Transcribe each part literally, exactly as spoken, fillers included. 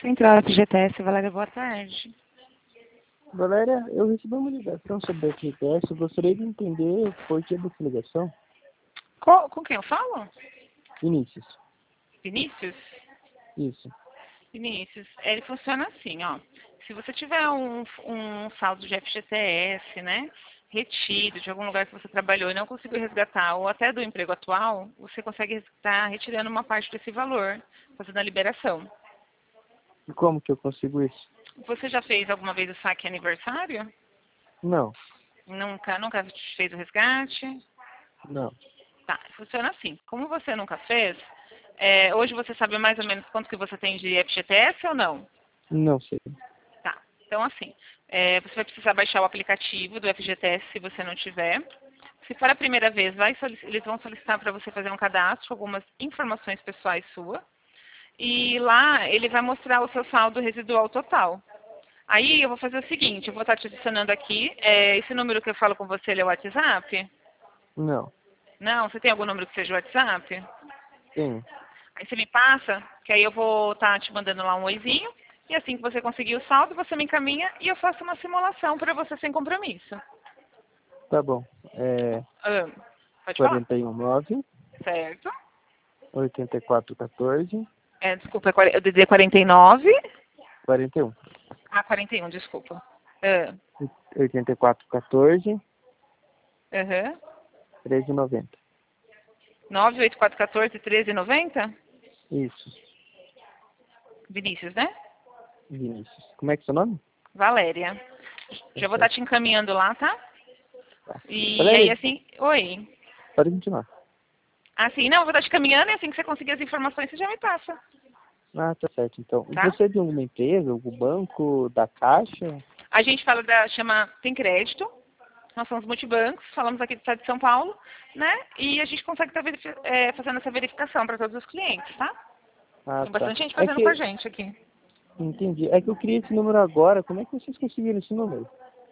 Central F G T S, Valéria, boa tarde. Valéria, eu recebi uma ligação sobre a F G T S. Eu gostaria de entender o porquê dessa ligação. Com, com quem eu falo? Vinícius. Vinícius? Isso. Vinícius, ele funciona assim, ó. Se você tiver um, um saldo de F G T S, né, retido de algum lugar que você trabalhou e não conseguiu resgatar, ou até do emprego atual, você consegue estar retirando uma parte desse valor, fazendo a liberação. E como que eu consigo isso? Você já fez alguma vez o saque aniversário? Não. Nunca, nunca fez o resgate? Não. Tá, funciona assim. Como você nunca fez, é, hoje você sabe mais ou menos quanto que você tem de F G T S ou não? Não sei. Tá, então assim, é, você vai precisar baixar o aplicativo do F G T S se você não tiver. Se for a primeira vez, vai eles vão solicitar para você fazer um cadastro, algumas informações pessoais suas. E lá ele vai mostrar o seu saldo residual total. Aí eu vou fazer o seguinte, eu vou estar te adicionando aqui, é, esse número que eu falo com você, ele é o WhatsApp? Não. Não? Você tem algum número que seja o WhatsApp? Sim. Aí você me passa, que aí eu vou estar te mandando lá um oizinho, e assim que você conseguir o saldo, você me encaminha e eu faço uma simulação para você sem compromisso. Tá bom. É Ah, pode falar. quarenta e um nove, Certo. oitenta e quatro quatorze, É, desculpa, é o D D quarenta e nove. quarenta e um. Ah, quarenta e um, desculpa. Ah, oitenta e quatro quatorze, aham. treze noventa. nove oito quatro um quatro, treze noventa? Isso. Vinícius, né? Vinícius. Como é que é seu nome? Valéria. Já vou estar te encaminhando lá, tá? Tá. E aí Valéria, assim, oi. pode continuar. Assim, não, eu vou estar te encaminhando e assim que você conseguir as informações, você já me passa. Ah, tá certo. Então, Tá? você é de alguma empresa, algum banco, da Caixa? A gente fala da, chama Tem Crédito, nós somos multibancos, falamos aqui do estado de São Paulo, né? E a gente consegue estar verifi- é, fazendo essa verificação para todos os clientes, tá? Ah, Tem tá. bastante gente É fazendo com a que, gente aqui. entendi. É que eu queria esse número agora. Como é que vocês conseguiram esse número?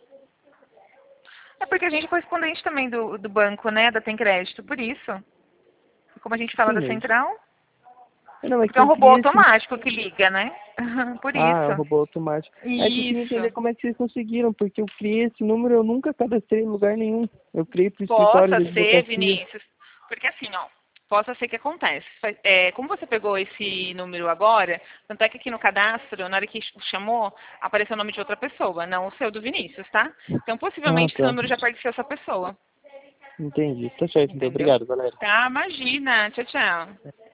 É porque a gente é correspondente também do, do banco, né? Da Tem Crédito, por isso. E como a gente fala Sim, da mas... central, Não, é porque que é um eu robô queria esse... automático que liga, né? Por Ah, é um isso. robô automático. É que eu queria entender Isso. como é que vocês conseguiram, porque eu criei esse número e eu nunca cadastrei em lugar nenhum. Eu criei para o escritório Possa de ser, advocacia. Vinícius. Porque assim, ó, possa ser que acontece. Fa- É, como você pegou esse número agora, tanto é que aqui no cadastro, na hora que chamou, apareceu o nome de outra pessoa, não o seu do Vinícius, tá? Então, Ah, possivelmente, esse tá. número já pertenceu a essa pessoa. Entendi. Tá certo, então. Entendeu? Obrigado, galera. Tá, imagina. Tchau, tchau.